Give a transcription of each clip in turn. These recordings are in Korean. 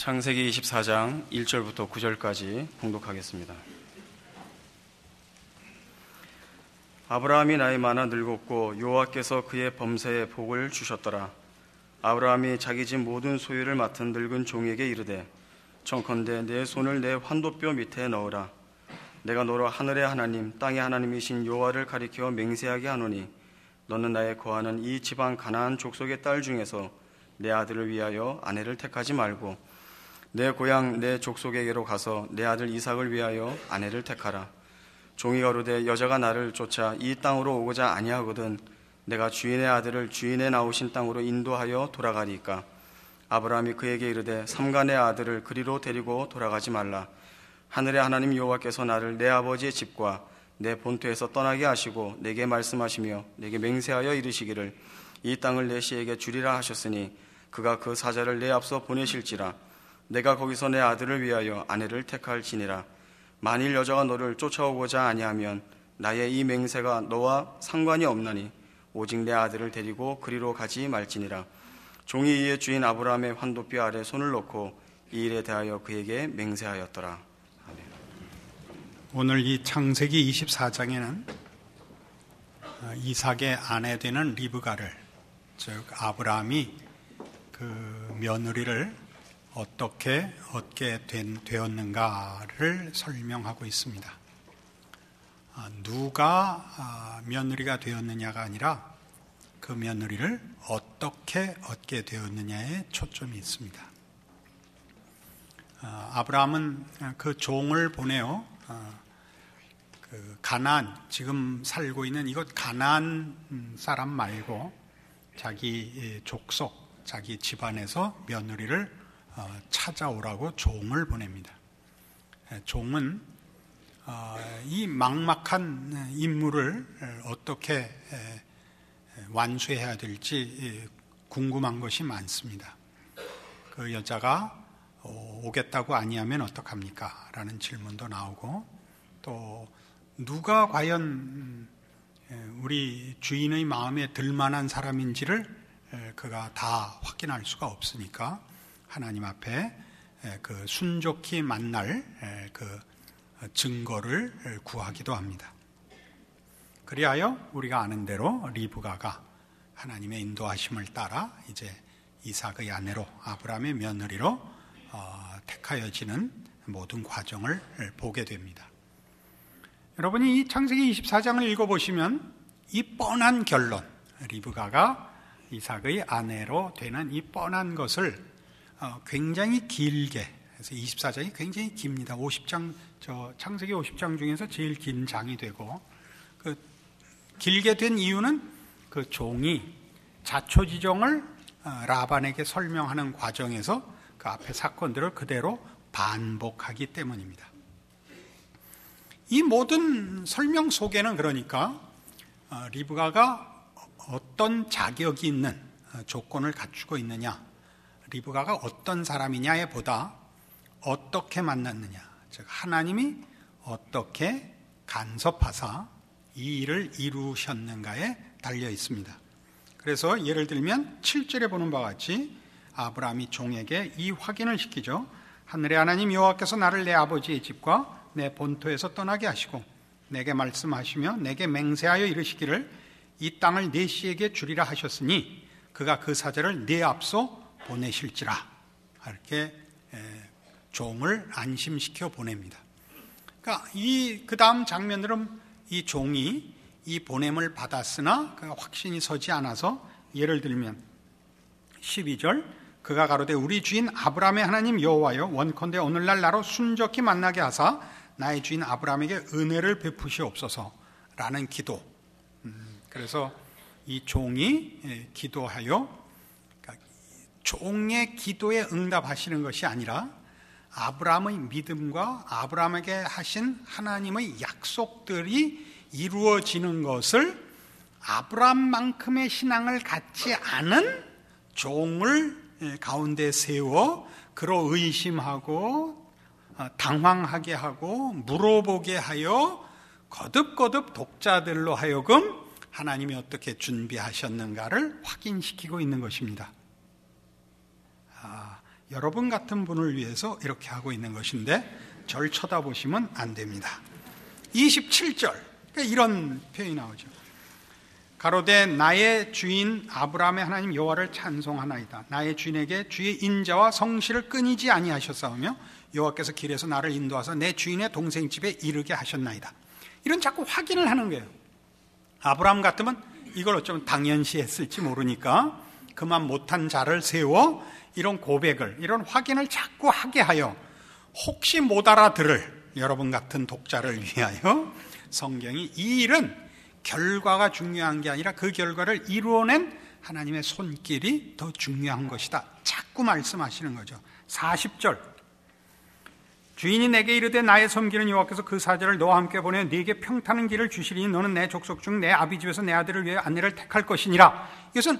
창세기 24장 1절부터 9절까지 봉독하겠습니다. 아브라함이 나이 많아 늙었고 여호와께서 그의 범사에 복을 주셨더라. 아브라함이 자기 집 모든 소유를 맡은 늙은 종에게 이르되 청컨대 내 손을 내 환도뼈 밑에 넣으라. 내가 너로 하늘의 하나님 땅의 하나님이신 여호와를 가리켜 맹세하게 하노니 너는 나의 거하는 이 지방 가나안 족속의 딸 중에서 내 아들을 위하여 아내를 택하지 말고 내 고향 내 족속에게로 가서 내 아들 이삭을 위하여 아내를 택하라. 종이 가로되 여자가 나를 쫓아 이 땅으로 오고자 아니하거든 내가 주인의 아들을 주인의 나오신 땅으로 인도하여 돌아가리이까. 아브라함이 그에게 이르되 삼가 내 아들을 그리로 데리고 돌아가지 말라. 하늘의 하나님 여호와께서 나를 내 아버지의 집과 내 본토에서 떠나게 하시고 내게 말씀하시며 내게 맹세하여 이르시기를 이 땅을 내 씨에게 주리라 하셨으니 그가 그 사자를 내 앞서 보내실지라. 내가 거기서 내 아들을 위하여 아내를 택할지니라. 만일 여자가 너를 쫓아오고자 아니하면 나의 이 맹세가 너와 상관이 없나니 오직 내 아들을 데리고 그리로 가지 말지니라. 종이 이에 주인 아브라함의 환도뼈 아래 손을 놓고 이 일에 대하여 그에게 맹세하였더라. 아멘. 오늘 이 창세기 24장에는 이삭의 아내 되는 리브가를, 즉 아브라함이 그 며느리를 어떻게 얻게 되었는가를 설명하고 있습니다. 누가 며느리가 되었느냐가 아니라 그 며느리를 어떻게 얻게 되었느냐에 초점이 있습니다. 아브라함은 그 종을 보내어 그 가나안, 지금 살고 있는 이곳 가나안 사람 말고 자기 족속, 자기 집안에서 며느리를 찾아오라고 종을 보냅니다. 종은 이 막막한 임무를 어떻게 완수해야 될지 궁금한 것이 많습니다. 그 여자가 오겠다고 아니하면 어떡합니까? 라는 질문도 나오고, 또 누가 과연 우리 주인의 마음에 들만한 사람인지를 그가 다 확인할 수가 없으니까 하나님 앞에 그 순족히 만날 그 증거를 구하기도 합니다. 그리하여 우리가 아는 대로 리브가가 하나님의 인도하심을 따라 이제 이삭의 아내로, 아브라함의 며느리로 택하여지는 모든 과정을 보게 됩니다. 여러분이 이 창세기 24장을 읽어보시면 이 뻔한 결론, 리브가가 이삭의 아내로 되는 이 뻔한 것을 굉장히 길게, 그래서 24장이 굉장히 깁니다. 50장, 창세기 50장 중에서 제일 긴 장이 되고, 그 길게 된 이유는 그 종이 자초지종을 라반에게 설명하는 과정에서 그 앞에 사건들을 그대로 반복하기 때문입니다. 이 모든 설명 속에는 그러니까 리브가가 어떤 자격이 있는 조건을 갖추고 있느냐, 리브가가 어떤 사람이냐에 보다 어떻게 만났느냐, 즉 하나님이 어떻게 간섭하사 이 일을 이루셨는가에 달려 있습니다. 그래서 예를 들면 7절에 보는 바와 같이 아브라함이 종에게 이 확인을 시키죠. 하늘의 하나님 여호와께서 나를 내 아버지의 집과 내 본토에서 떠나게 하시고 내게 말씀하시며 내게 맹세하여 이르시기를 이 땅을 내 씨에게 주리라 하셨으니 그가 그 사자를 내 앞서 보내실지라. 이렇게 종을 안심시켜 보냅니다. 그러니까 그 다음 장면들은 이 종이 이 보냄을 받았으나 그가 확신이 서지 않아서, 예를 들면 12절, 그가 가로되 우리 주인 아브라함의 하나님 여호와여 원컨대 오늘날 나로 순적히 만나게 하사 나의 주인 아브라함에게 은혜를 베푸시옵소서라는 기도. 그래서 이 종이 기도하여, 그러니까 종의 기도에 응답하시는 것이 아니라 아브라함의 믿음과 아브라함에게 하신 하나님의 약속들이 이루어지는 것을 아브라함만큼의 신앙을 갖지 않은 종을 가운데 세워 그로 의심하고 당황하게 하고 물어보게 하여 거듭거듭 독자들로 하여금 하나님이 어떻게 준비하셨는가를 확인시키고 있는 것입니다. 여러분 같은 분을 위해서 이렇게 하고 있는 것인데 절 쳐다보시면 안 됩니다. 27절 그러니까 이런 표현이 나오죠. 가로되 나의 주인 아브라함의 하나님 여호와를 찬송하나이다. 나의 주인에게 주의 인자와 성실을 끊이지 아니하셨사오며 여호와께서 길에서 나를 인도하사 내 주인의 동생 집에 이르게 하셨나이다. 이런 자꾸 확인을 하는 거예요. 아브라함 같으면 이걸 어쩌면 당연시 했을지 모르니까 그만 못한 자를 세워 이런 고백을, 이런 확인을 자꾸 하게 하여 혹시 못 알아들을 여러분 같은 독자를 위하여 성경이 이 일은 결과가 중요한 게 아니라 그 결과를 이루어낸 하나님의 손길이 더 중요한 것이다. 자꾸 말씀하시는 거죠. 40절 주인이 내게 이르되 나의 섬기는 여호와께서 그 사자를 너와 함께 보내 네게 평탄한 길을 주시리니 너는 내 족속 중 내 아비 집에서 내 아들을 위해 아내를 택할 것이니라. 이것은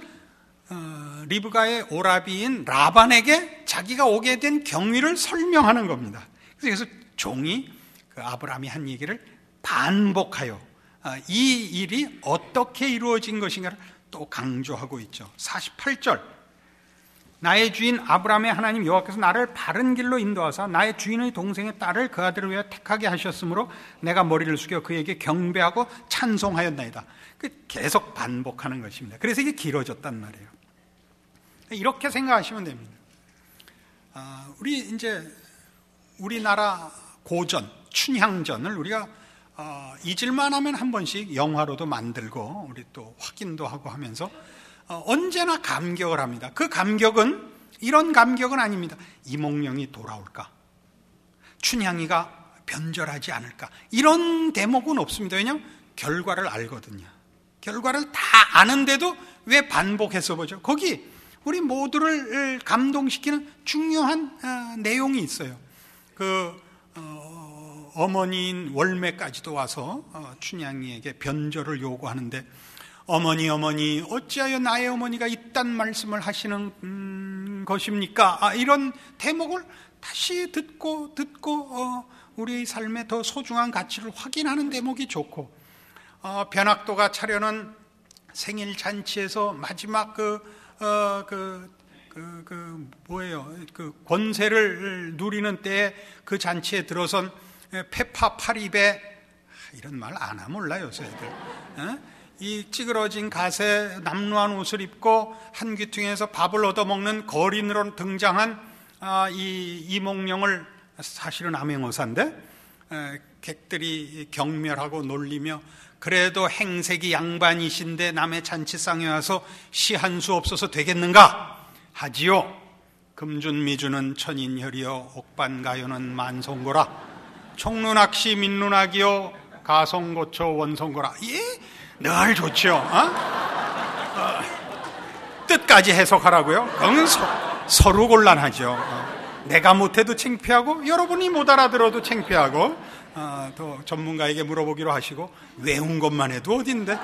리브가의 오라비인 라반에게 자기가 오게 된 경위를 설명하는 겁니다. 그래서 종이 그 아브라함이 한 얘기를 반복하여 이 일이 어떻게 이루어진 것인가를 또 강조하고 있죠. 48절 나의 주인 아브라함의 하나님 여호와께서 나를 바른 길로 인도하사 나의 주인의 동생의 딸을 그 아들을 위하여 택하게 하셨으므로 내가 머리를 숙여 그에게 경배하고 찬송하였나이다. 계속 반복하는 것입니다. 그래서 이게 길어졌단 말이에요. 이렇게 생각하시면 됩니다. 우리 이제 우리나라 고전, 춘향전을 우리가 잊을만 하면 한 번씩 영화로도 만들고 우리 또 확인도 하고 하면서 언제나 감격을 합니다. 그 감격은 이런 감격은 아닙니다. 이몽룡이 돌아올까? 춘향이가 변절하지 않을까? 이런 대목은 없습니다. 왜냐하면 결과를 알거든요. 결과를 다 아는데도 왜 반복해서 보죠? 거기 우리 모두를 감동시키는 중요한 내용이 있어요. 어머니인 월매까지도 와서 춘향이에게 변절을 요구하는데 어머니 어찌하여 나의 어머니가 이딴 말씀을 하시는 것입니까? 이런 대목을 다시 듣고 우리의 삶에 더 소중한 가치를 확인하는 대목이 좋고 변학도가 차려는 생일 잔치에서 마지막 권세를 누리는 때에 그 잔치에 들어선 페파 파립에 이런 말 안 하면 몰라요, 요새 애들. 이 찌그러진 갓에 남루한 옷을 입고 한 귀퉁이에서 밥을 얻어먹는 거린으로 등장한 이 이몽룡을 사실은 암행어사인데 객들이 경멸하고 놀리며 그래도 행색이 양반이신데 남의 잔치상에 와서 시 한 수 없어서 되겠는가? 하지요. 금준미주는 천인혈이요 옥반가요는 만송고라 총눈악시 민눈악이요 가송고초 원송고라. 늘 좋죠. 뜻까지 해석하라고요? 그건 서로 곤란하죠. 내가 못해도 창피하고 여러분이 못 알아들어도 창피하고 또 전문가에게 물어보기로 하시고 외운 것만 해도 어딘데.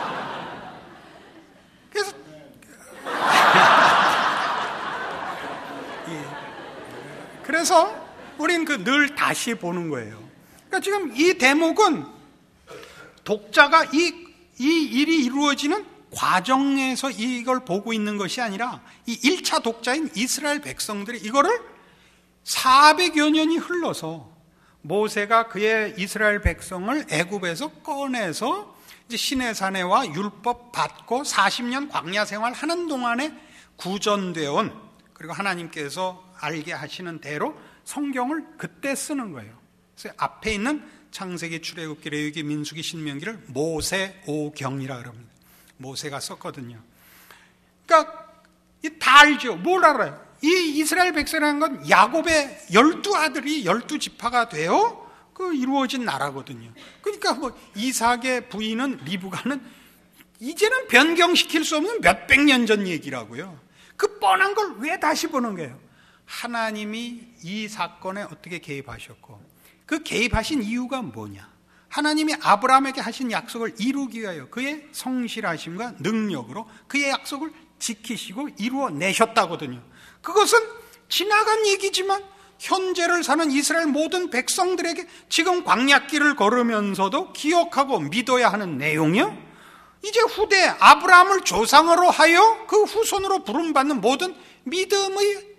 그래서 우린 늘 다시 보는 거예요. 그러니까 지금 이 대목은 독자가 이 일이 이루어지는 과정에서 이걸 보고 있는 것이 아니라 이 1차 독자인 이스라엘 백성들이 이거를 400여 년이 흘러서 모세가 그의 이스라엘 백성을 애굽에서 꺼내서 이제 시내산에와 율법 받고 40년 광야 생활하는 동안에 구전되어 온, 그리고 하나님께서 알게 하시는 대로 성경을 그때 쓰는 거예요. 그래서 앞에 있는 창세기, 출애굽기, 레위기, 민수기, 신명기를 모세오경이라 그럽니다. 모세가 썼거든요. 그러니까 다 알죠. 뭘 알아요? 이 이스라엘 백성이라는 건 야곱의 12아들이 12지파가 되어 이루어진 나라거든요. 그러니까 이삭의 부인은 리브가는 이제는 변경시킬 수 없는 몇백 년 전 얘기라고요. 그 뻔한 걸 왜 다시 보는 거예요? 하나님이 이 사건에 어떻게 개입하셨고 그 개입하신 이유가 뭐냐? 하나님이 아브라함에게 하신 약속을 이루기 위하여 그의 성실하심과 능력으로 그의 약속을 지키시고 이루어내셨다거든요. 그것은 지나간 얘기지만 현재를 사는 이스라엘 모든 백성들에게 지금 광야길을 걸으면서도 기억하고 믿어야 하는 내용이요. 이제 후대 아브라함을 조상으로 하여 그 후손으로 부름받는 모든 믿음의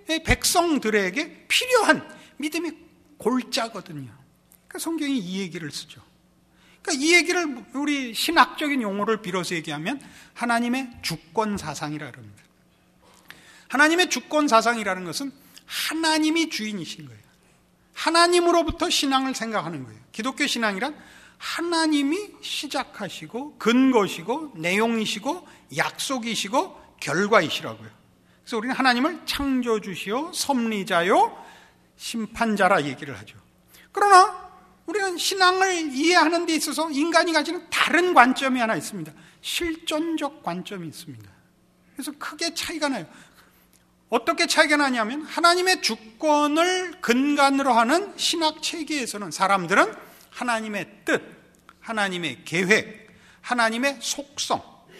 백성들에게 필요한 믿음의 골자거든요. 그러니까 성경이 이 얘기를 쓰죠. 그러니까 이 얘기를 우리 신학적인 용어를 빌어서 얘기하면 하나님의 주권 사상이라 그럽니다. 하나님의 주권 사상이라는 것은 하나님이 주인이신 거예요. 하나님으로부터 신앙을 생각하는 거예요. 기독교 신앙이란 하나님이 시작하시고 근거시고 내용이시고 약속이시고 결과이시라고요. 그래서 우리는 하나님을 창조주시오 섭리자요 심판자라 얘기를 하죠. 그러나 우리는 신앙을 이해하는 데 있어서 인간이 가지는 다른 관점이 하나 있습니다. 실존적 관점이 있습니다. 그래서 크게 차이가 나요. 어떻게 차이가 나냐면 하나님의 주권을 근간으로 하는 신학 체계에서는 사람들은 하나님의 뜻, 하나님의 계획, 하나님의 속성을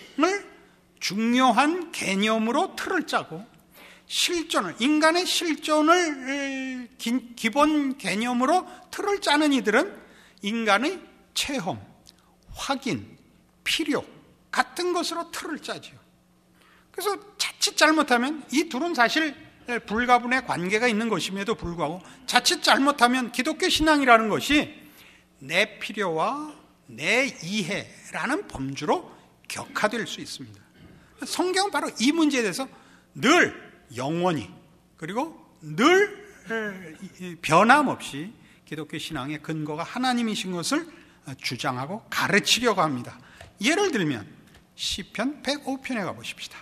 중요한 개념으로 틀을 짜고 인간의 실존을 기본 개념으로 틀을 짜는 이들은 인간의 체험, 확인, 필요 같은 것으로 틀을 짜죠. 그래서 자칫 잘못하면 이 둘은 사실 불가분의 관계가 있는 것임에도 불구하고 자칫 잘못하면 기독교 신앙이라는 것이 내 필요와 내 이해라는 범주로 격화될 수 있습니다. 성경은 바로 이 문제에 대해서 늘 영원히 그리고 늘 변함없이 기독교 신앙의 근거가 하나님이신 것을 주장하고 가르치려고 합니다. 예를 들면 시편 105편에 가보십시다.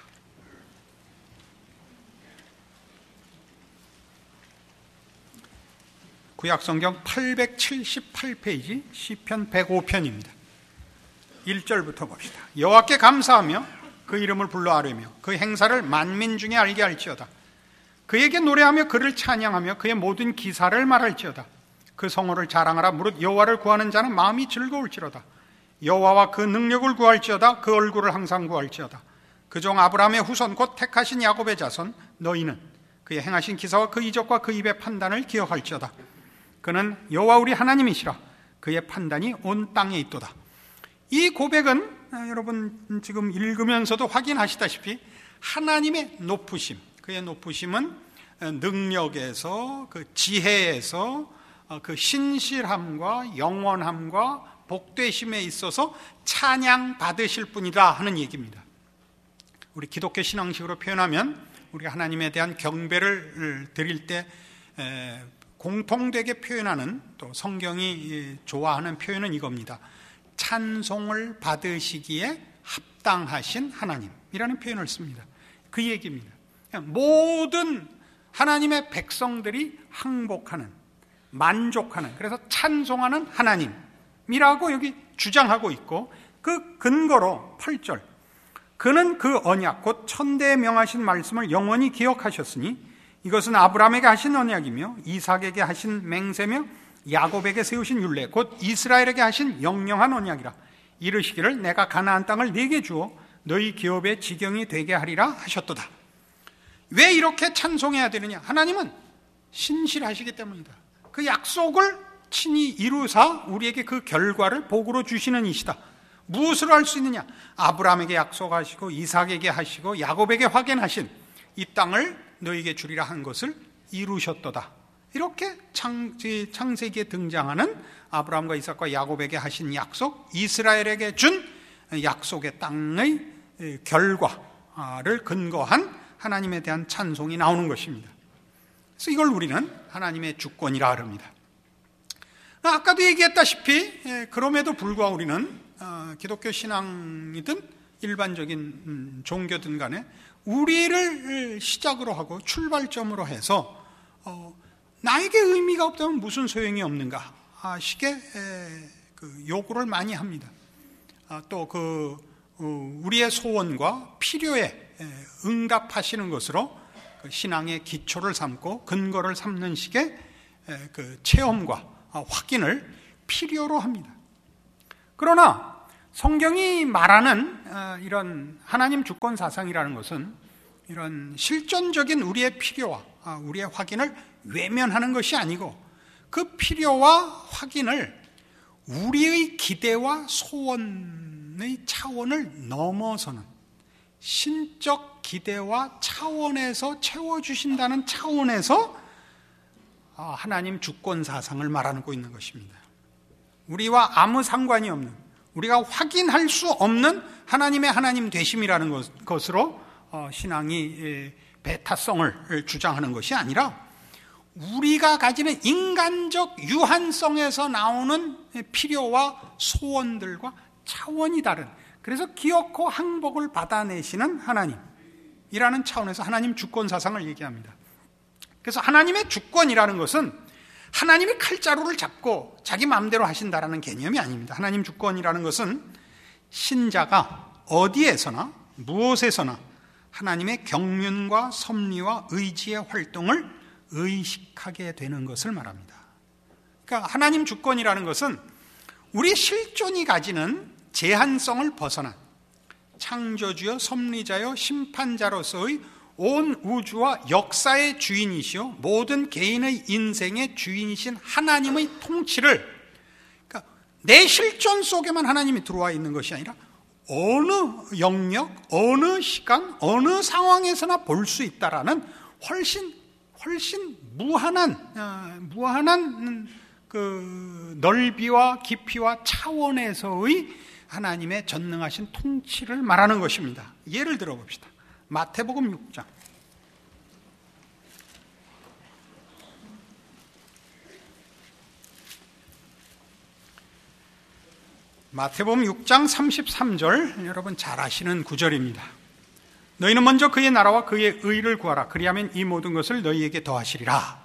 구약성경 878페이지 시편 105편입니다. 1절부터 봅시다. 여호와께 감사하며 그 이름을 불러 아뢰며 그 행사를 만민 중에 알게 할지어다. 그에게 노래하며 그를 찬양하며 그의 모든 기사를 말할지어다. 그 성호를 자랑하라. 무릇 여호와를 구하는 자는 마음이 즐거울지로다. 여호와와 그 능력을 구할지어다. 그 얼굴을 항상 구할지어다. 그 종 아브라함의 후손 곧 택하신 야곱의 자손 너희는 그의 행하신 기사와 그 이적과 그 입의 판단을 기억할지어다. 그는 여호와 우리 하나님이시라. 그의 판단이 온 땅에 있도다. 이 고백은 여러분 지금 읽으면서도 확인하시다시피 하나님의 높으심, 그의 높으심은 능력에서 그 지혜에서 그 신실함과 영원함과 복되심에 있어서 찬양 받으실 분이다 하는 얘기입니다. 우리 기독교 신앙식으로 표현하면 우리가 하나님에 대한 경배를 드릴 때 공통되게 표현하는 또 성경이 좋아하는 표현은 이겁니다. 찬송을 받으시기에 합당하신 하나님이라는 표현을 씁니다. 그 얘기입니다. 모든 하나님의 백성들이 항복하는, 만족하는, 그래서 찬송하는 하나님이라고 여기 주장하고 있고, 그 근거로 8절 그는 그 언약 곧 천대에 명하신 말씀을 영원히 기억하셨으니 이것은 아브라함에게 하신 언약이며 이삭에게 하신 맹세며 야곱에게 세우신 율례 곧 이스라엘에게 하신 영영한 언약이라. 이르시기를 내가 가나안 땅을 네게 주어 너희 기업의 지경이 되게 하리라 하셨도다. 왜 이렇게 찬송해야 되느냐? 하나님은 신실하시기 때문이다. 그 약속을 친히 이루사 우리에게 그 결과를 복으로 주시는 이시다. 무엇을 할 수 있느냐? 아브라함에게 약속하시고 이삭에게 하시고 야곱에게 확인하신 이 땅을 너희에게 주리라 한 것을 이루셨도다. 이렇게 창세기에 등장하는 아브라함과 이삭과 야곱에게 하신 약속, 이스라엘에게 준 약속의 땅의 결과를 근거한 하나님에 대한 찬송이 나오는 것입니다. 그래서 이걸 우리는 하나님의 주권이라 합니다. 아까도 얘기했다시피 그럼에도 불구하고 우리는 기독교 신앙이든 일반적인 종교든 간에 우리를 시작으로 하고 출발점으로 해서 나에게 의미가 없다면 무슨 소용이 없는가 식의 그 요구를 많이 합니다. 또 우리의 소원과 필요에 응답하시는 것으로 그 신앙의 기초를 삼고 근거를 삼는 식의 그 체험과 확인을 필요로 합니다. 그러나 성경이 말하는 이런 하나님 주권 사상이라는 것은 이런 실존적인 우리의 필요와 우리의 확인을 외면하는 것이 아니고 그 필요와 확인을 우리의 기대와 소원의 차원을 넘어서는 신적 기대와 차원에서 채워주신다는 차원에서 하나님 주권 사상을 말하고 있는 것입니다. 우리와 아무 상관이 없는, 우리가 확인할 수 없는 하나님의 하나님 되심이라는 것으로 신앙이 배타성을 주장하는 것이 아니라 우리가 가지는 인간적 유한성에서 나오는 필요와 소원들과 차원이 다른, 그래서 기어코 항복을 받아내시는 하나님이라는 차원에서 하나님 주권 사상을 얘기합니다. 그래서 하나님의 주권이라는 것은 하나님이 칼자루를 잡고 자기 마음대로 하신다라는 개념이 아닙니다. 하나님 주권이라는 것은 신자가 어디에서나 무엇에서나 하나님의 경륜과 섭리와 의지의 활동을 의식하게 되는 것을 말합니다. 그러니까 하나님 주권이라는 것은 우리 실존이 가지는 제한성을 벗어난 창조주여 섭리자여 심판자로서의 온 우주와 역사의 주인이시오 모든 개인의 인생의 주인이신 하나님의 통치를, 그러니까 내 실존 속에만 하나님이 들어와 있는 것이 아니라 어느 영역, 어느 시간, 어느 상황에서나 볼 수 있다라는 훨씬 무한한 그 넓이와 깊이와 차원에서의 하나님의 전능하신 통치를 말하는 것입니다. 예를 들어 봅시다. 마태복음 6장. 마태복음 6장 33절, 여러분 잘 아시는 구절입니다. 너희는 먼저 그의 나라와 그의 의를 구하라. 그리하면 이 모든 것을 너희에게 더하시리라.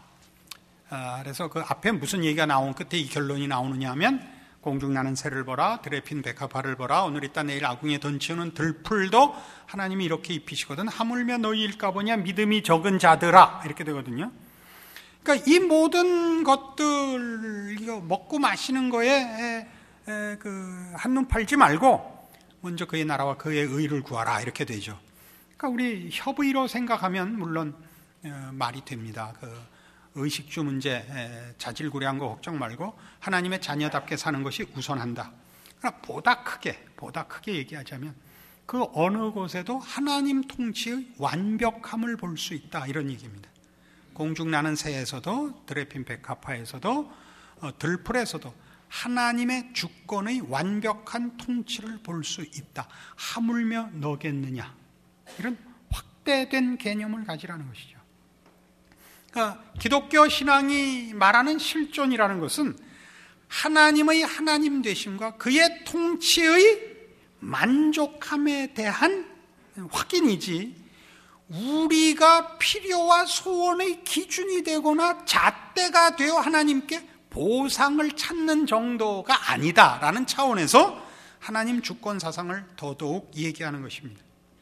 그래서 그 앞에 무슨 얘기가 나온 끝에 이 결론이 나오느냐 하면, 공중나는 새를 보라, 들에 핀 백합화를 보라, 오늘 있다 내일 아궁이에 던치우는 들풀도 하나님이 이렇게 입히시거든. 하물며 너희일까 보냐 믿음이 적은 자들아, 이렇게 되거든요. 그러니까 이 모든 것들, 이거 먹고 마시는 거에 그 한눈 팔지 말고 먼저 그의 나라와 그의 의를 구하라, 이렇게 되죠. 그러니까 우리 협의로 생각하면 물론 말이 됩니다. 그 의식주 문제, 자질구레한 거 걱정 말고 하나님의 자녀답게 사는 것이 우선한다. 그러나 보다 크게 얘기하자면 그 어느 곳에도 하나님 통치의 완벽함을 볼 수 있다, 이런 얘기입니다. 공중나는 새에서도, 들에 핀 백합화에서도, 들풀에서도 하나님의 주권의 완벽한 통치를 볼 수 있다. 하물며 너겠느냐, 이런 확대된 개념을 가지라는 것이죠. 그러니까 기독교 신앙이 말하는 실존이라는 것은 하나님의 하나님 되심과 그의 통치의 만족함에 대한 확인이지, 우리가 필요와 소원의 기준이 되거나 잣대가 되어 하나님께 보상을 찾는 정도가 아니다라는 차원에서 하나님 주권 사상을 더더욱 얘기하는 것입니다.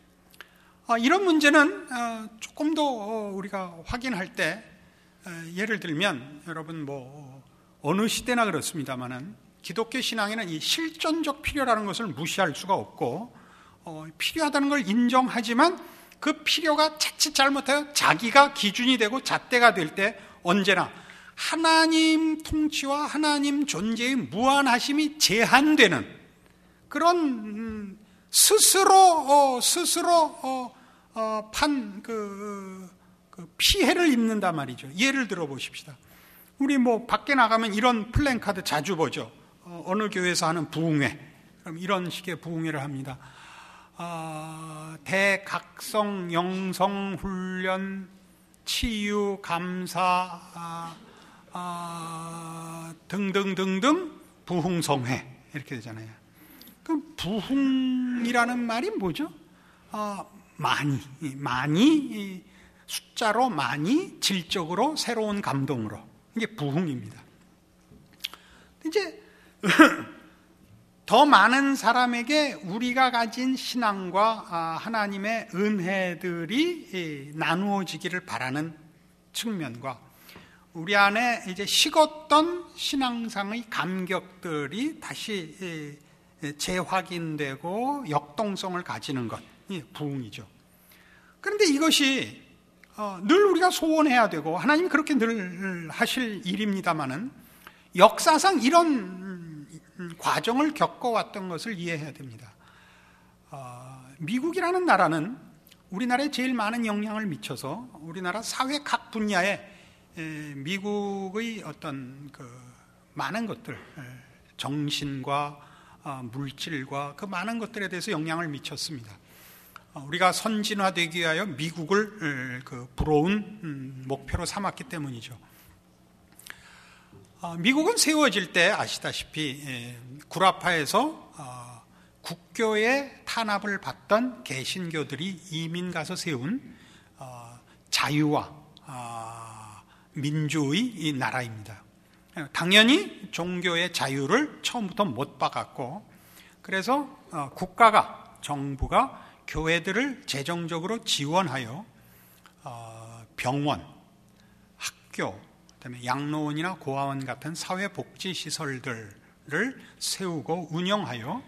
이런 문제는 조금 더 우리가 확인할 때, 예를 들면 여러분 어느 시대나 그렇습니다만은 기독교 신앙에는 이 실존적 필요라는 것을 무시할 수가 없고, 필요하다는 걸 인정하지만 그 필요가 자칫 잘못하여 자기가 기준이 되고 잣대가 될 때 언제나 하나님 통치와 하나님 존재의 무한하심이 제한되는 그런 스스로 판 피해를 입는단 말이죠. 예를 들어 보십시다. 우리 밖에 나가면 이런 플랜카드 자주 보죠. 어느 교회에서 하는 부흥회, 그럼 이런 식의 부흥회를 합니다. 대각성 영성 훈련, 치유, 감사, 등등등등 부흥성회, 이렇게 되잖아요. 그럼 부흥이라는 말이 뭐죠? 많이 숫자로 많이, 질적으로 새로운 감동으로, 이게 부흥입니다. 이제 더 많은 사람에게 우리가 가진 신앙과 하나님의 은혜들이 나누어지기를 바라는 측면과 우리 안에 이제 식었던 신앙상의 감격들이 다시 재확인되고 역동성을 가지는 것이 부흥이죠. 그런데 이것이 늘 우리가 소원해야 되고 하나님이 그렇게 늘 하실 일입니다마는 역사상 이런 과정을 겪어왔던 것을 이해해야 됩니다. 미국이라는 나라는 우리나라에 제일 많은 영향을 미쳐서 우리나라 사회 각 분야에 미국의 어떤 그 많은 것들, 정신과 물질과 그 많은 것들에 대해서 영향을 미쳤습니다. 우리가 선진화되기 위하여 미국을 그 부러운 목표로 삼았기 때문이죠. 미국은 세워질 때 아시다시피 구라파에서 국교의 탄압을 받던 개신교들이 이민 가서 세운 자유와 민주의 이 나라입니다. 당연히 종교의 자유를 처음부터 못 박았고, 그래서 국가가, 정부가 교회들을 재정적으로 지원하여 병원, 학교, 그다음에 양로원이나 고아원 같은 사회복지시설들을 세우고 운영하여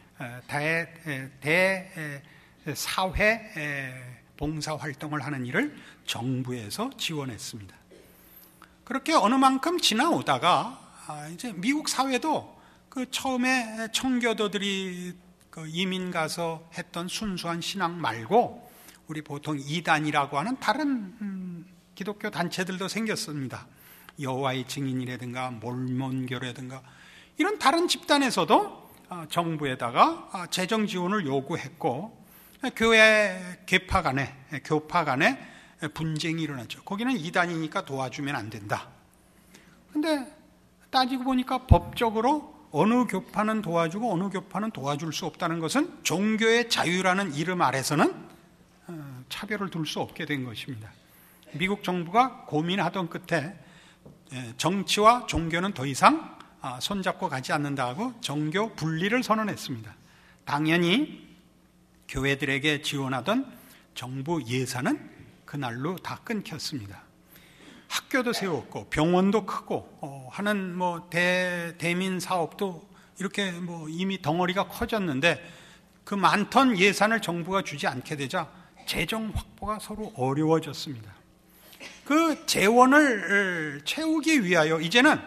대사회 봉사활동을 하는 일을 정부에서 지원했습니다. 그렇게 어느 만큼 지나오다가 이제 미국 사회도 그 처음에 청교도들이 그 이민 가서 했던 순수한 신앙 말고 우리 보통 이단이라고 하는 다른 기독교 단체들도 생겼습니다. 여호와의 증인이라든가 몰몬교라든가 이런 다른 집단에서도 정부에다가 재정 지원을 요구했고, 교회 교파 간에 분쟁이 일어났죠. 거기는 이단이니까 도와주면 안 된다. 근데 따지고 보니까 법적으로 어느 교파는 도와주고 어느 교파는 도와줄 수 없다는 것은 종교의 자유라는 이름 아래서는 차별을 둘 수 없게 된 것입니다. 미국 정부가 고민하던 끝에 정치와 종교는 더 이상 손잡고 가지 않는다고 정교 분리를 선언했습니다. 당연히 교회들에게 지원하던 정부 예산은 그날로 다 끊겼습니다. 학교도 세웠고 병원도 크고 하는 대민 사업도 이렇게 이미 덩어리가 커졌는데 그 많던 예산을 정부가 주지 않게 되자 재정 확보가 서로 어려워졌습니다. 그 재원을 채우기 위하여 이제는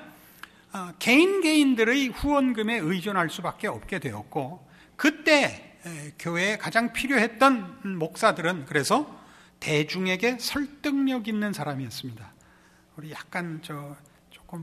개인들의 후원금에 의존할 수밖에 없게 되었고, 그때 교회에 가장 필요했던 목사들은 그래서 대중에게 설득력 있는 사람이었습니다. 우리 약간 조금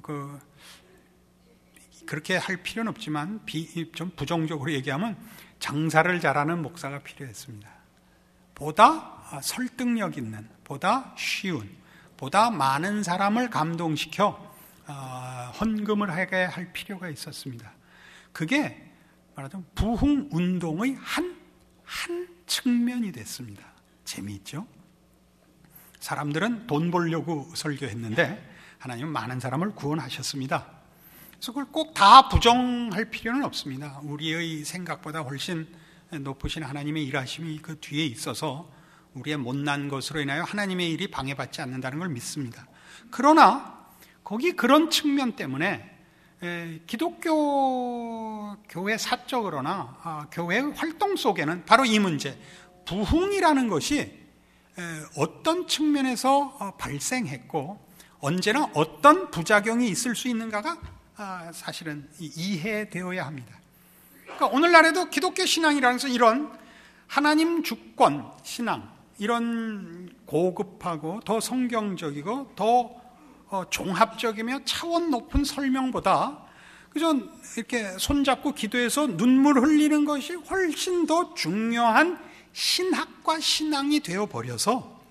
그렇게 할 필요는 없지만 좀 부정적으로 얘기하면 장사를 잘하는 목사가 필요했습니다. 보다 설득력 있는, 보다 쉬운, 보다 많은 사람을 감동시켜 헌금을 하게 할 필요가 있었습니다. 그게 말하자면 부흥운동의 한 측면이 됐습니다. 재미있죠? 사람들은 돈 벌려고 설교했는데 하나님은 많은 사람을 구원하셨습니다. 그래서 그걸 꼭 다 부정할 필요는 없습니다. 우리의 생각보다 훨씬 높으신 하나님의 일하심이 그 뒤에 있어서 우리의 못난 것으로 인하여 하나님의 일이 방해받지 않는다는 걸 믿습니다. 그러나 거기 그런 측면 때문에 기독교 교회 사적으로나 교회 활동 속에는 바로 이 문제, 부흥이라는 것이 어떤 측면에서 발생했고 언제나 어떤 부작용이 있을 수 있는가가 사실은 이해되어야 합니다. 그러니까 오늘날에도 기독교 신앙이라는 것은 이런 하나님 주권 신앙, 이런 고급하고 더 성경적이고 더 종합적이며 차원 높은 설명보다 그저 이렇게 손잡고 기도해서 눈물 흘리는 것이 훨씬 더 중요한 신학과 신앙이 되어버려서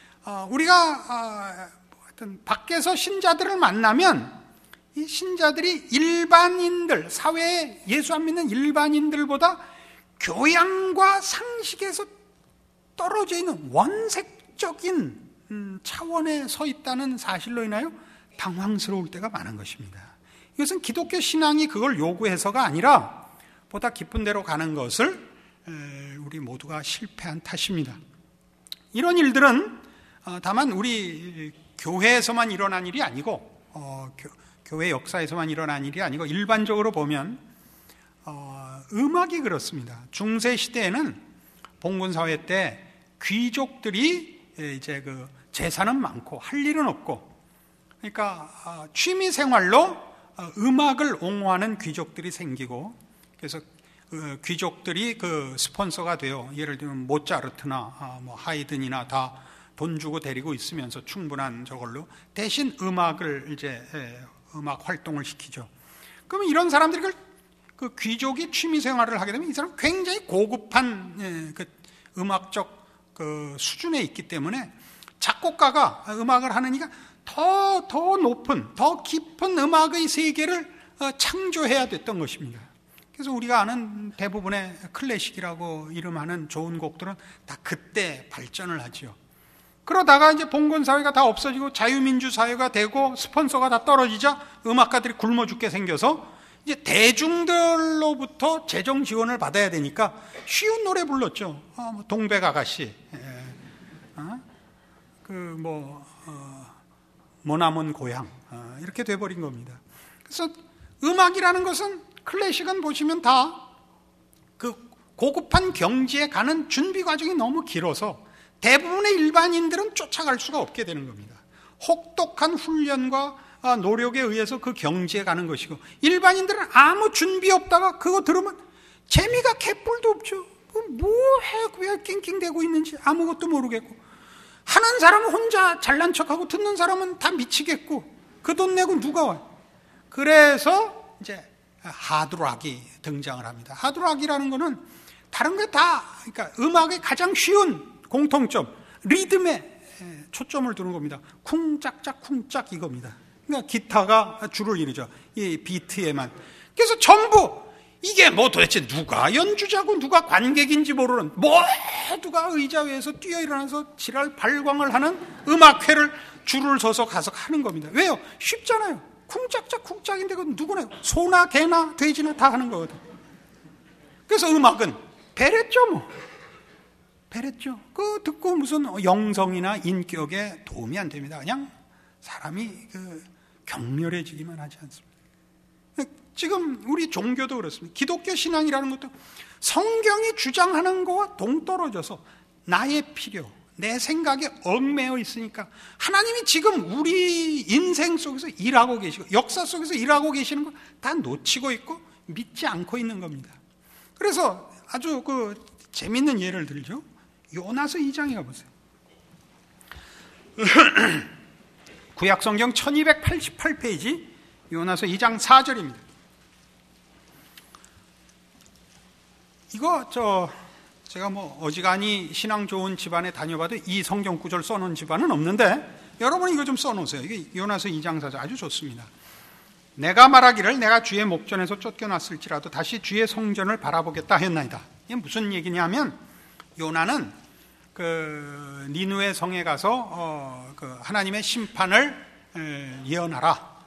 우리가 하여튼 밖에서 신자들을 만나면 이 신자들이 일반인들, 사회에 예수 안 믿는 일반인들보다 교양과 상식에서 떨어져 있는 원색적인 차원에 서 있다는 사실로 인하여 당황스러울 때가 많은 것입니다. 이것은 기독교 신앙이 그걸 요구해서가 아니라 보다 깊은 데로 가는 것을 우리 모두가 실패한 탓입니다. 이런 일들은 다만 우리 교회에서만 일어난 일이 아니고 교회 역사에서만 일어난 일이 아니고 일반적으로 보면 음악이 그렇습니다. 중세 시대에는 봉건 사회 때 귀족들이 이제 그 재산은 많고 할 일은 없고, 그러니까 취미 생활로 음악을 옹호하는 귀족들이 생기고, 그래서 그 귀족들이 그 스폰서가 돼요. 예를 들면 모차르트나 뭐 하이든이나 다 돈 주고 데리고 있으면서 충분한 저걸로 대신 음악을 이제 음악 활동을 시키죠. 그러면 이런 사람들이 그 귀족이 취미 생활을 하게 되면 이 사람 굉장히 고급한 그 음악적 그 수준에 있기 때문에 작곡가가 음악을 하는 이가 더 높은, 더 깊은 음악의 세계를 창조해야 됐던 것입니다. 그래서 우리가 아는 대부분의 클래식이라고 이름하는 좋은 곡들은 다 그때 발전을 하죠. 그러다가 이제 봉건사회가 다 없어지고 자유민주사회가 되고 스폰서가 다 떨어지자 음악가들이 굶어 죽게 생겨서 이제 대중들로부터 재정 지원을 받아야 되니까 쉬운 노래 불렀죠. 뭐 동백아가씨, 머나먼 고향, 이렇게 돼버린 겁니다. 그래서 음악이라는 것은 클래식은 보시면 다 그 고급한 경지에 가는 준비 과정이 너무 길어서 대부분의 일반인들은 쫓아갈 수가 없게 되는 겁니다. 혹독한 훈련과 노력에 의해서 그 경지에 가는 것이고, 일반인들은 아무 준비 없다가 그거 들으면 재미가 개뿔도 없죠. 뭐해, 왜 낑낑대고 있는지 아무것도 모르겠고, 하는 사람은 혼자 잘난 척하고 듣는 사람은 다 미치겠고, 그 돈 내고 누가 와요? 그래서 이제 하드락이 등장을 합니다. 하드락이라는 거는 다른 게 다, 그러니까 음악의 가장 쉬운 공통점, 리듬에 초점을 두는 겁니다. 쿵짝짝 쿵짝 이겁니다. 그러니까 기타가 줄을 이루죠. 이 비트에만. 그래서 전부 이게 뭐 도대체 누가 연주자고 누가 관객인지 모르는, 모두가 의자 위에서 뛰어 일어나서 지랄 발광을 하는 음악회를 줄을 서서 가서 하는 겁니다. 왜요? 쉽잖아요. 쿵짝짝 쿵짝인데 그건 누구나, 소나 개나 돼지나 다 하는 거거든. 그래서 음악은 배랬죠, 뭐. 배랬죠. 그 듣고 무슨 영성이나 인격에 도움이 안 됩니다. 그냥 사람이 그 격렬해지기만 하지 않습니다. 지금 우리 종교도 그렇습니다. 기독교 신앙이라는 것도 성경이 주장하는 거와 동떨어져서 나의 필요, 내 생각에 얽매여 있으니까 하나님이 지금 우리 인생 속에서 일하고 계시고 역사 속에서 일하고 계시는 거 다 놓치고 있고 믿지 않고 있는 겁니다. 그래서 아주 그 재밌는 예를 들죠. 요나서 2장에 가보세요. 구약성경 1288페이지 요나서 2장 4절입니다. 이거 제가 뭐 어지간히 신앙 좋은 집안에 다녀봐도 이 성경 구절 써놓은 집안은 없는데 여러분 이거 좀 써놓으세요. 이게 요나서 2장 4절 아주 좋습니다. 내가 말하기를 내가 주의 목전에서 쫓겨났을지라도 다시 주의 성전을 바라보겠다 하였나이다. 이게 무슨 얘기냐면 요나는 그 니느웨 성에 가서 그 하나님의 심판을 예언하라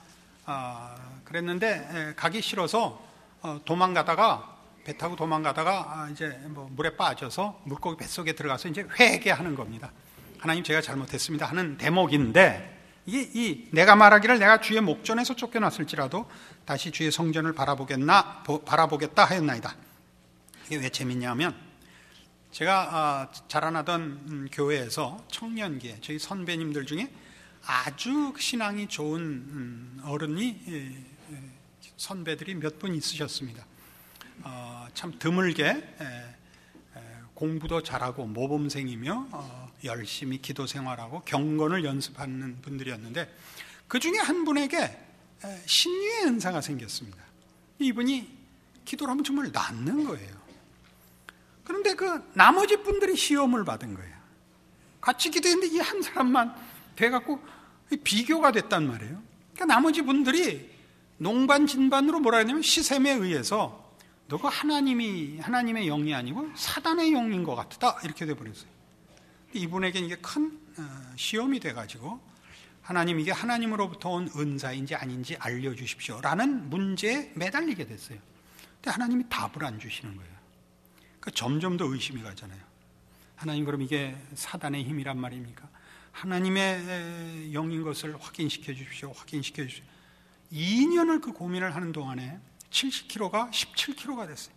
그랬는데 가기 싫어서 도망가다가 배 타고 도망가다가 이제 뭐 물에 빠져서 물고기 뱃속에 들어가서 이제 회개하는 겁니다. 하나님 제가 잘못했습니다 하는 대목인데 이게 이 내가 말하기를 내가 주의 목전에서 쫓겨났을지라도 다시 주의 성전을 바라보겠다 하였나이다. 이게 왜 재밌냐면 제가 자라나던 교회에서 청년기에 저희 선배님들 중에 아주 신앙이 좋은 어른이 선배들이 몇 분 있으셨습니다. 참 드물게 공부도 잘하고 모범생이며 열심히 기도 생활하고 경건을 연습하는 분들이었는데 그 중에 한 분에게 신유의 은사가 생겼습니다. 이분이 기도를 하면 정말 낫는 거예요. 그런데 그 나머지 분들이 시험을 받은 거예요. 같이 기도했는데 이 한 사람만 돼갖고 비교가 됐단 말이에요. 그러니까 나머지 분들이 농반진반으로 뭐라 하냐면 시샘에 의해서 너가 하나님의 영이 아니고 사단의 영인 것 같다 이렇게 돼버렸어요. 이분에게 이게 큰 시험이 돼가지고 하나님 이게 하나님으로부터 온 은사인지 아닌지 알려주십시오라는 문제에 매달리게 됐어요. 근데 하나님이 답을 안 주시는 거예요. 그러니까 점점 더 의심이 가잖아요. 하나님 그럼 이게 사단의 힘이란 말입니까? 하나님의 영인 것을 확인시켜 주십시오. 2년을 그 고민을 하는 동안에 70kg가 17kg가 됐어요.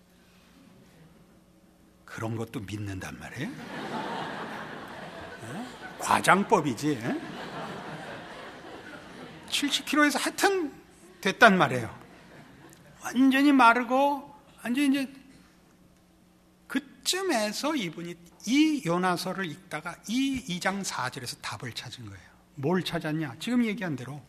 그런 것도 믿는단 말이에요. 과장법이지. 70kg에서 하여튼 됐단 말이에요. 완전히 마르고 완전히 이제 이쯤에서 이분이 이 요나서를 읽다가 이 2장 4절에서 답을 찾은 거예요. 뭘 찾았냐? 지금 얘기한 대로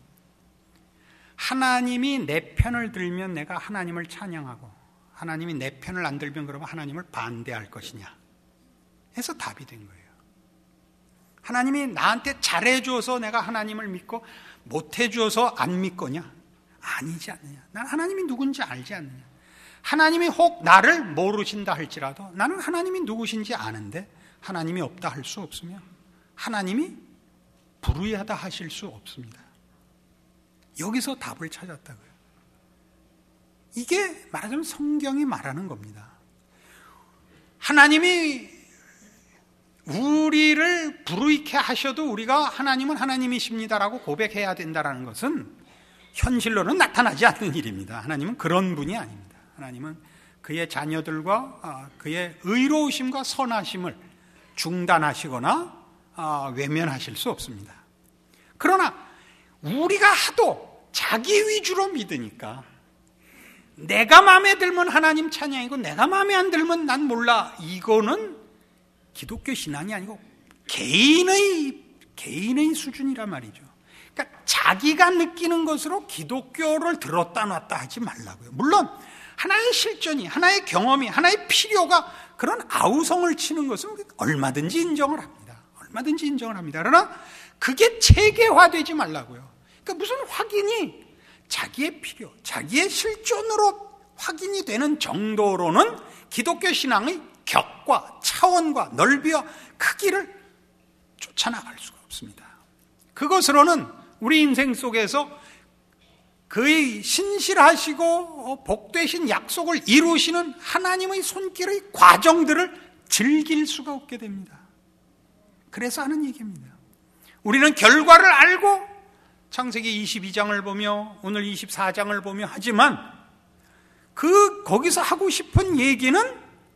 하나님이 내 편을 들면 내가 하나님을 찬양하고 하나님이 내 편을 안 들면 그러면 하나님을 반대할 것이냐 해서 답이 된 거예요. 하나님이 나한테 잘해줘서 내가 하나님을 믿고 못해줘서 안 믿거냐? 아니지 않느냐. 난 하나님이 누군지 알지 않느냐. 하나님이 혹 나를 모르신다 할지라도 나는 하나님이 누구신지 아는데 하나님이 없다 할 수 없으며 하나님이 불의하다 하실 수 없습니다. 여기서 답을 찾았다고요. 이게 말하자면 성경이 말하는 겁니다. 하나님이 우리를 불의케 하셔도 우리가 하나님은 하나님이십니다라고 고백해야 된다는 것은 현실로는 나타나지 않는 일입니다. 하나님은 그런 분이 아닙니다. 하나님은 그의 자녀들과 그의 의로우심과 선하심을 중단하시거나 외면하실 수 없습니다. 그러나 우리가 하도 자기 위주로 믿으니까 내가 마음에 들면 하나님 찬양이고 내가 마음에 안 들면 난 몰라. 이거는 기독교 신앙이 아니고 개인의 수준이란 말이죠. 그러니까 자기가 느끼는 것으로 기독교를 들었다 놨다 하지 말라고요. 물론 하나의 실전이, 하나의 경험이, 하나의 필요가 그런 아우성을 치는 것은 얼마든지 인정을 합니다. 얼마든지 인정을 합니다. 그러나 그게 체계화되지 말라고요. 그러니까 무슨 확인이 자기의 필요, 자기의 실존으로 확인이 되는 정도로는 기독교 신앙의 격과 차원과 넓이와 크기를 쫓아나갈 수가 없습니다. 그것으로는 우리 인생 속에서 그의 신실하시고 복되신 약속을 이루시는 하나님의 손길의 과정들을 즐길 수가 없게 됩니다. 그래서 하는 얘기입니다. 우리는 결과를 알고 창세기 22장을 보며 오늘 24장을 보며 하지만 거기서 하고 싶은 얘기는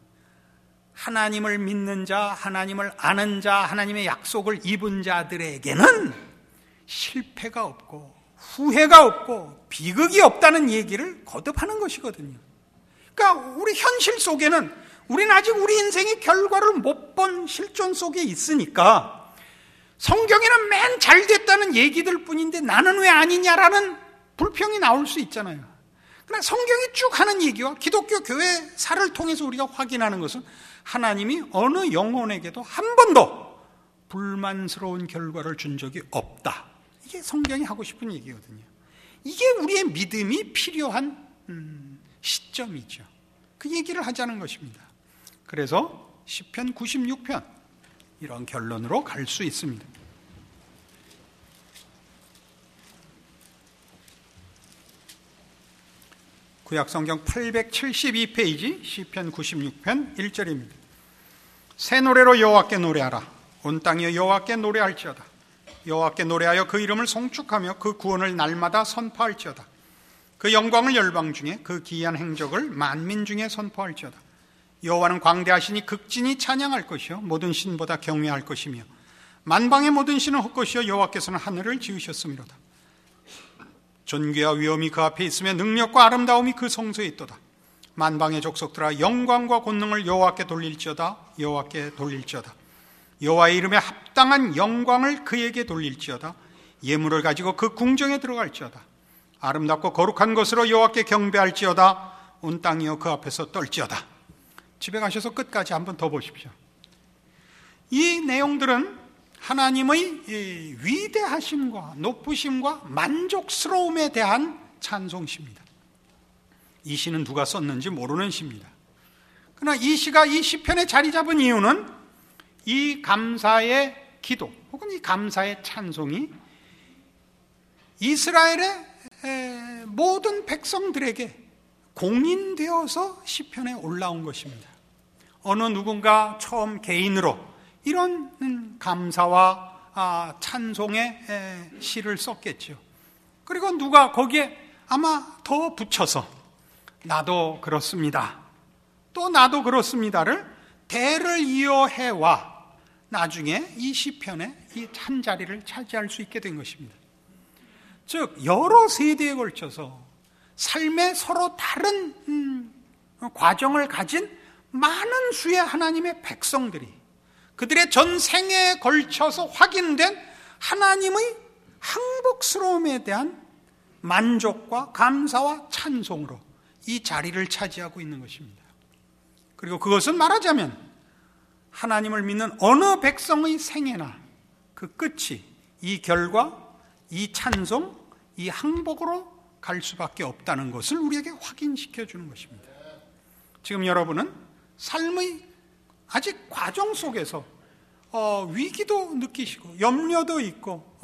하나님을 믿는 자, 하나님을 아는 자, 하나님의 약속을 입은 자들에게는 실패가 없고 후회가 없고 비극이 없다는 얘기를 거듭하는 것이거든요. 그러니까 우리 현실 속에는 우리는 아직 우리 인생의 결과를 못 본 실존 속에 있으니까 성경에는 맨 잘 됐다는 얘기들 뿐인데 나는 왜 아니냐라는 불평이 나올 수 있잖아요. 그러나 성경이 쭉 하는 얘기와 기독교 교회사를 통해서 우리가 확인하는 것은 하나님이 어느 영혼에게도 한 번도 불만스러운 결과를 준 적이 없다. 이게 성경이 하고 싶은 얘기거든요. 이게 우리의 믿음이 필요한 시점이죠. 그 얘기를 하자는 것입니다. 그래서 시편 96편 이런 결론으로 갈 수 있습니다. 구약성경 872페이지 시편 96편 1절입니다. 새 노래로 여호와께 노래하라. 온 땅이여 여호와께 노래할지어다. 여호와께 노래하여 그 이름을 송축하며 그 구원을 날마다 선포할지어다. 그 영광을 열방 중에 그 기이한 행적을 만민 중에 선포할지어다. 여호와는 광대하시니 극진히 찬양할 것이요 모든 신보다 경외할 것이며 만방의 모든 신은 헛것이요 여호와께서는 하늘을 지으셨음이로다. 존귀와 위엄이 그 앞에 있으며 능력과 아름다움이 그 성소에 있도다. 만방의 족속들아 영광과 권능을 여호와께 돌릴지어다. 여호와께 돌릴지어다. 여호와의 이름에 합당한 영광을 그에게 돌릴지어다. 예물을 가지고 그 궁정에 들어갈지어다. 아름답고 거룩한 것으로 여호와께 경배할지어다. 온 땅이여 그 앞에서 떨지어다. 집에 가셔서 끝까지 한번 더 보십시오. 이 내용들은 하나님의 위대하심과 높으심과 만족스러움에 대한 찬송시입니다. 이 시는 누가 썼는지 모르는 시입니다. 그러나 이 시가 이 시편에 자리 잡은 이유는 이 감사의 기도 혹은 이 감사의 찬송이 이스라엘의 모든 백성들에게 공인되어서 시편에 올라온 것입니다. 어느 누군가 처음 개인으로 이런 감사와 찬송의 시를 썼겠죠. 그리고 누가 거기에 아마 더 붙여서 나도 그렇습니다, 또 나도 그렇습니다를 대를 이어해와 나중에 이 시편에 이 한 자리를 차지할 수 있게 된 것입니다. 즉 여러 세대에 걸쳐서 삶의 서로 다른 과정을 가진 많은 수의 하나님의 백성들이 그들의 전 생애에 걸쳐서 확인된 하나님의 행복스러움에 대한 만족과 감사와 찬송으로 이 자리를 차지하고 있는 것입니다. 그리고 그것은 말하자면 하나님을 믿는 어느 백성의 생애나 그 끝이 이 결과, 이 찬송, 이 행복으로 갈 수밖에 없다는 것을 우리에게 확인시켜 주는 것입니다. 지금 여러분은 삶의 아직 과정 속에서 위기도 느끼시고 염려도 있고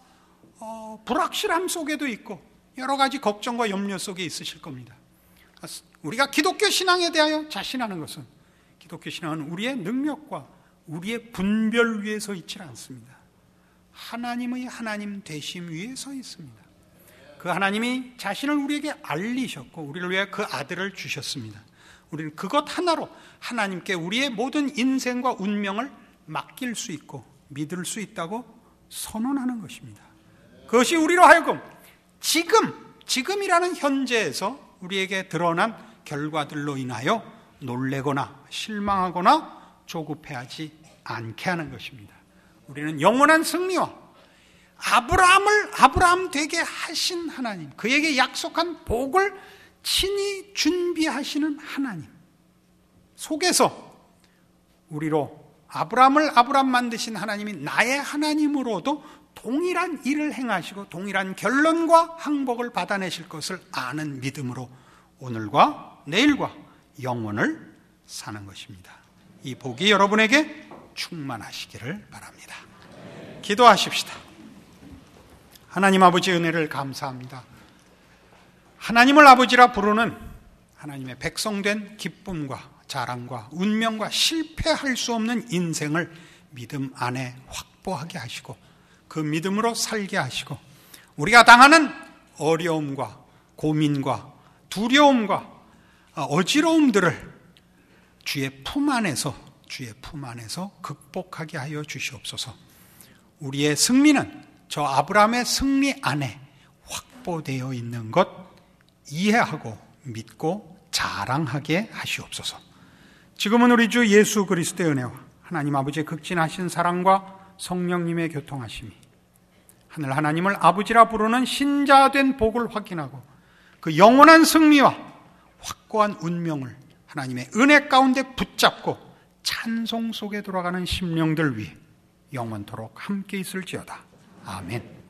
불확실함 속에도 있고 여러 가지 걱정과 염려 속에 있으실 겁니다. 우리가 기독교 신앙에 대하여 자신하는 것은 기독교 신앙은 우리의 능력과 우리의 분별 위에 서 있지 않습니다. 하나님의 하나님 되심 위에 서 있습니다. 그 하나님이 자신을 우리에게 알리셨고 우리를 위해 그 아들을 주셨습니다. 우리는 그것 하나로 하나님께 우리의 모든 인생과 운명을 맡길 수 있고 믿을 수 있다고 선언하는 것입니다. 그것이 우리로 하여금 지금이라는 현재에서 우리에게 드러난 결과들로 인하여 놀래거나 실망하거나 조급해하지 않게 하는 것입니다. 우리는 영원한 승리와 아브라함을 아브라함 되게 하신 하나님, 그에게 약속한 복을 친히 준비하시는 하나님 속에서 우리로 아브라함을 아브라함 만드신 하나님이 나의 하나님으로도 동일한 일을 행하시고 동일한 결론과 행복을 받아내실 것을 아는 믿음으로 오늘과 내일과 영원을 사는 것입니다. 이 복이 여러분에게 충만하시기를 바랍니다. 기도하십시다. 하나님 아버지 은혜를 감사합니다. 하나님을 아버지라 부르는 하나님의 백성된 기쁨과 자랑과 운명과 실패할 수 없는 인생을 믿음 안에 확보하게 하시고 그 믿음으로 살게 하시고 우리가 당하는 어려움과 고민과 두려움과 어지러움들을 주의 품 안에서 극복하게 하여 주시옵소서. 우리의 승리는 저 아브라함의 승리 안에 확보되어 있는 것 이해하고 믿고 자랑하게 하시옵소서. 지금은 우리 주 예수 그리스도의 은혜와 하나님 아버지의 극진하신 사랑과 성령님의 교통하심이 하늘 하나님을 아버지라 부르는 신자된 복을 확인하고 그 영원한 승리와 확고한 운명을 하나님의 은혜 가운데 붙잡고 찬송 속에 돌아가는 심령들 위해 영원토록 함께 있을지어다. 아멘.